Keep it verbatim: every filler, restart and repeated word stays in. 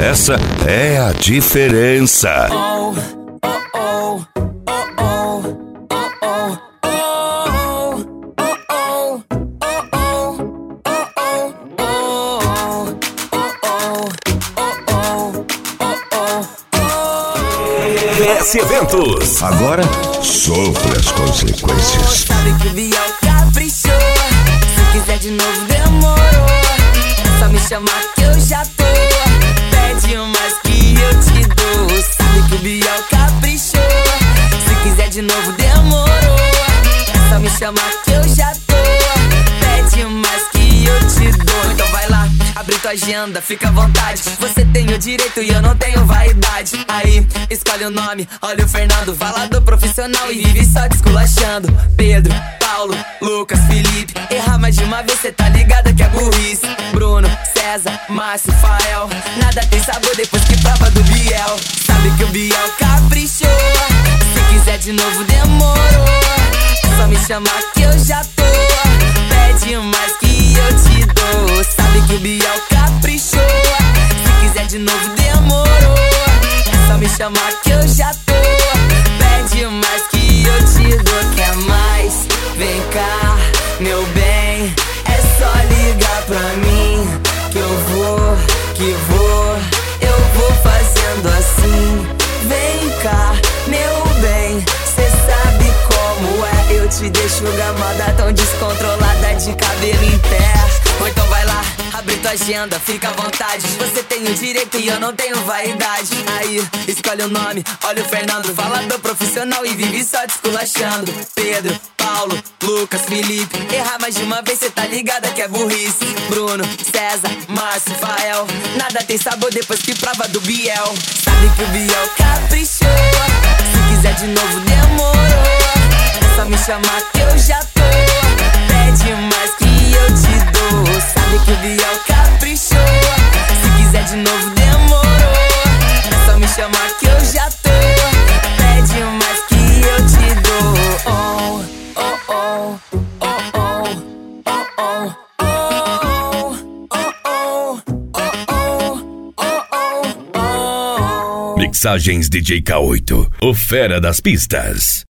Essa é a diferença. Oh, oh, oh, oh, oh, V S Eventos. Agora sofre as consequências. Sabe que o Biel caprichou. Se quiser de novo demorou. É só me chamar que eu já tô. Pede mais que eu te dou. Sabe que o Biel caprichou. Se quiser de novo demorou. É só me chamar que eu já tô. Pede mais que eu te dou. Então vai lá, abre tua agenda, fica à vontade. Você tem o direito e eu não tenho vaidade. Aí, escolhe o nome, olha o Fernando. Falador profissional e vive só desculachando. Pedro, Paulo, Lucas, Felipe. Errar mais de uma vez, cê tá ligado que é burrice. Bruno, César, Márcio, Fael. Nada tem sabor depois que prova do Biel. Sabe que o Biel caprichou. Se quiser de novo demorou. É só me chamar que eu já tô. Pede mais que eu te dou. Sabe que o Biel caprichou. Se quiser de novo demorou. É só me chamar que eu já tô. Pede mais que eu te dou. Quer mais? Vem cá, meu bem. É só ligar pra mim. Que eu vou, que vou. Eu vou fazendo assim. Vem cá, meu bem. Cê sabe como é. Eu te deixo gamada tão descontrolada de cabelo em pé. Ou então vai lá, abre tua agenda, fica à vontade. Você tem o direito e eu não tenho vaidade. Aí, escolhe o nome, olha o Fernando. Falador profissional e vive só desculachando. Pedro, Paulo, Lucas, Felipe. Errar mais de uma vez, cê tá ligada que é burrice. Bruno, César, Márcio, Fael. Nada tem sabor depois que prova do Biel. Sabe que o Biel caprichou. Se quiser de novo demorou. É só me chamar que eu já tô. Pede mais que eu te dou. Sabe que o Biel caprichou. Se quiser de novo demorou. É só me chamar que eu já tô. Pede mais que eu te dou. Oh, oh, oh, oh, oh, oh, oh, oh, oh. Mixagens D J K oito, o fera das pistas.